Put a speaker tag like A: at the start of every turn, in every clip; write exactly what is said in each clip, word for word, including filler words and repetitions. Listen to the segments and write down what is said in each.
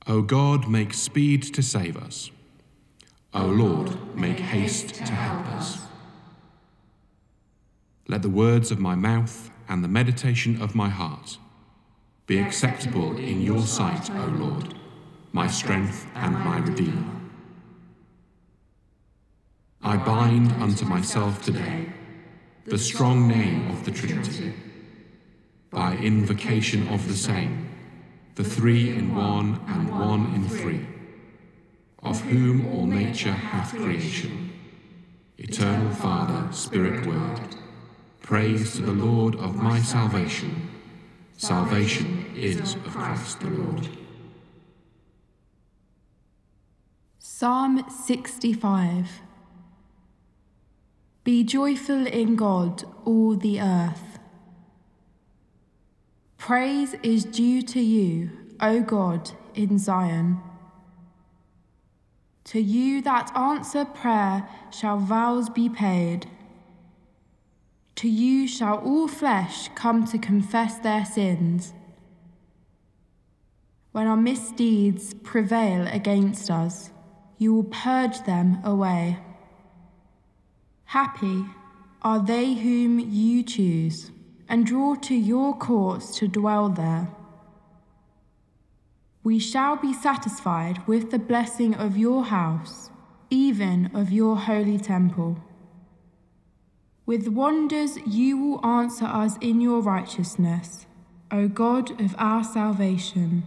A: O God, make speed to save us. O Lord, make haste to help us. Let the words of my mouth and the meditation of my heart be acceptable in your sight, O Lord, my strength and my Redeemer. I bind unto myself today the strong name of the Trinity, by invocation of the same, the three in one and one in three, of whom all nature hath creation. Eternal Father, Spirit Word, praise to the Lord of my salvation. Salvation is of Christ the Lord.
B: Psalm sixty-five. Be joyful in God, all the earth. Praise is due to you, O God, in Zion. To you that answer prayer shall vows be paid. To you shall all flesh come to confess their sins, when our misdeeds prevail against us. You will purge them away. Happy are they whom you choose, and draw to your courts to dwell there. We shall be satisfied with the blessing of your house, even of your holy temple. With wonders you will answer us in your righteousness, O God of our salvation.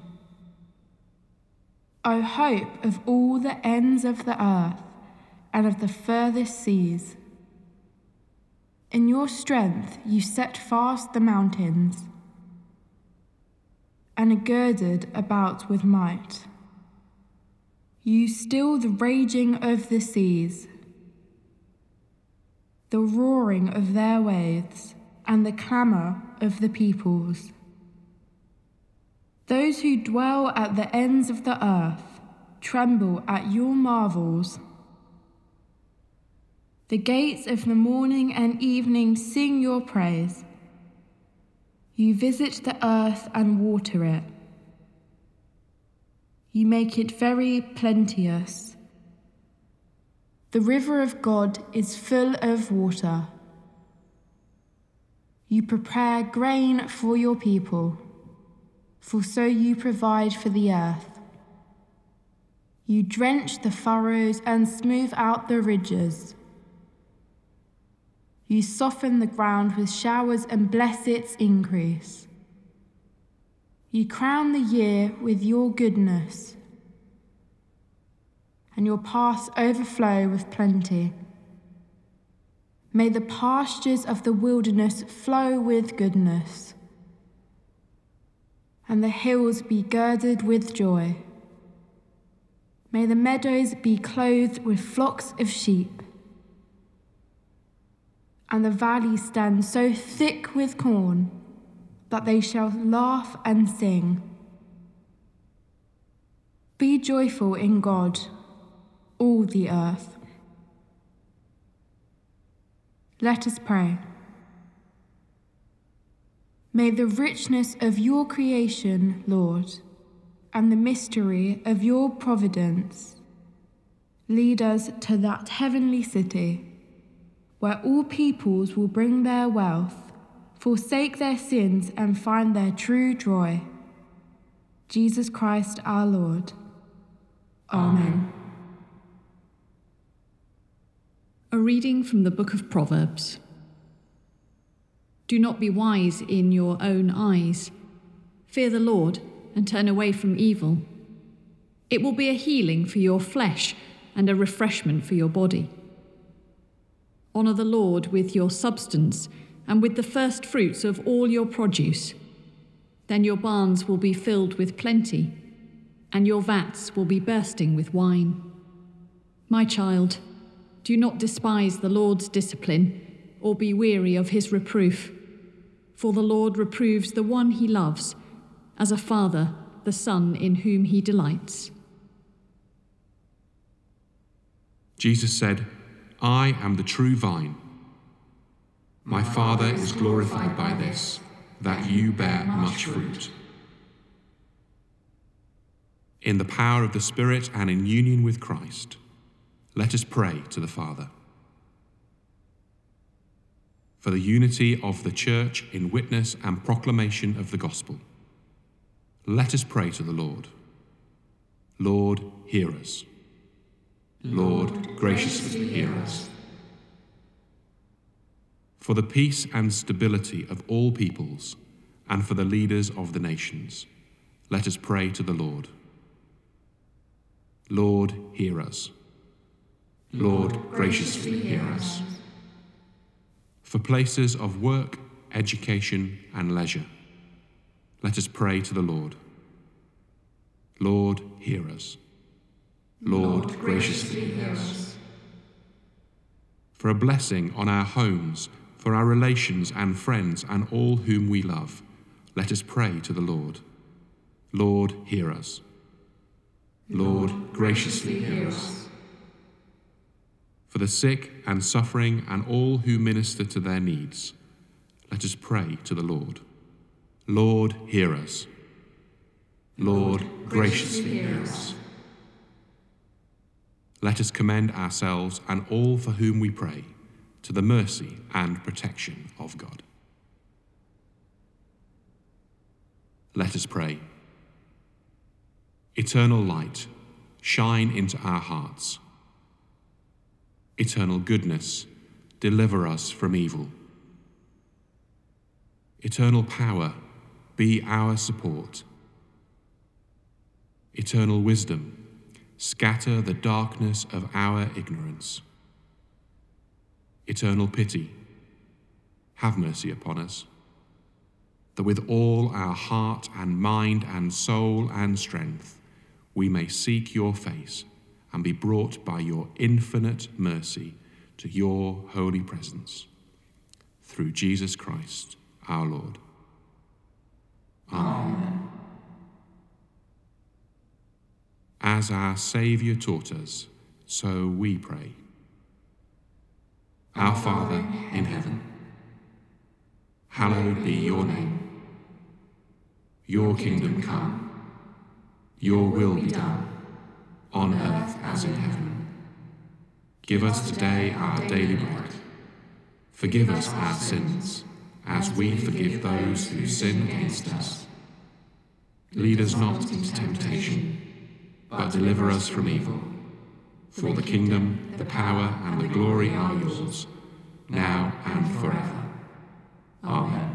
B: O hope of all the ends of the earth and of the furthest seas. In your strength you set fast the mountains, and are girded about with might. You still the raging of the seas, the roaring of their waves, and the clamour of the peoples. Those who dwell at the ends of the earth tremble at your marvels. The gates of the morning and evening sing your praise. You visit the earth and water it. You make it very plenteous. The river of God is full of water. You prepare grain for your people, for so you provide for the earth. You drench the furrows and smooth out the ridges. You soften the ground with showers and bless its increase. You crown the year with your goodness, and your paths overflow with plenty. May the pastures of the wilderness flow with goodness, and the hills be girded with joy. May the meadows be clothed with flocks of sheep, and the valleys stand so thick with corn that they shall laugh and sing. Be joyful in God, all the earth. Let us pray. May the richness of your creation, Lord, and the mystery of your providence lead us to that heavenly city, where all peoples will bring their wealth, forsake their sins, and find their true joy. Jesus Christ our Lord. Amen.
C: A reading from the book of Proverbs. Do not be wise in your own eyes. Fear the Lord and turn away from evil. It will be a healing for your flesh and a refreshment for your body. Honour the Lord with your substance and with the first fruits of all your produce. Then your barns will be filled with plenty, and your vats will be bursting with wine. My child, do not despise the Lord's discipline, or be weary of his reproof. For the Lord reproves the one he loves, as a father the son in whom he delights.
A: Jesus said, I am the true vine. My Father is glorified by this, that you bear much fruit. In the power of the Spirit and in union with Christ, let us pray to the Father. For the unity of the Church in witness and proclamation of the gospel, let us pray to the Lord. Lord, hear us. Lord, graciously hear us. For the peace and stability of all peoples, and for the leaders of the nations, let us pray to the Lord. Lord, hear us. Lord, graciously hear us. For places of work, education, and leisure, let us pray to the Lord. Lord, hear us. Lord, graciously hear us. For a blessing on our homes, for our relations and friends and all whom we love, let us pray to the Lord. Lord, hear us. Lord, graciously hear us. For the sick and suffering and all who minister to their needs, let us pray to the Lord. Lord, hear us. Lord, graciously hear us. Let us commend ourselves and all for whom we pray to the mercy and protection of God. Let us pray. Eternal light, shine into our hearts. Eternal goodness, deliver us from evil. Eternal power, be our support. Eternal wisdom, scatter the darkness of our ignorance. Eternal pity, have mercy upon us, that with all our heart and mind and soul and strength we may seek your face and be brought by your infinite mercy to your holy presence. Through Jesus Christ, our Lord. Amen. Amen. As our Saviour taught us, so we pray. Our Father in heaven, hallowed be your name. Your kingdom come, your will be done, on earth as in heaven. Give us today our daily bread. Forgive us our sins, as we forgive those who sin against us. Lead us not into temptation, but deliver us from evil. For the kingdom, the power, and the glory are yours, now and forever. Amen.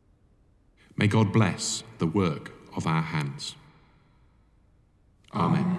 A: May God bless the work of our hands. Amen.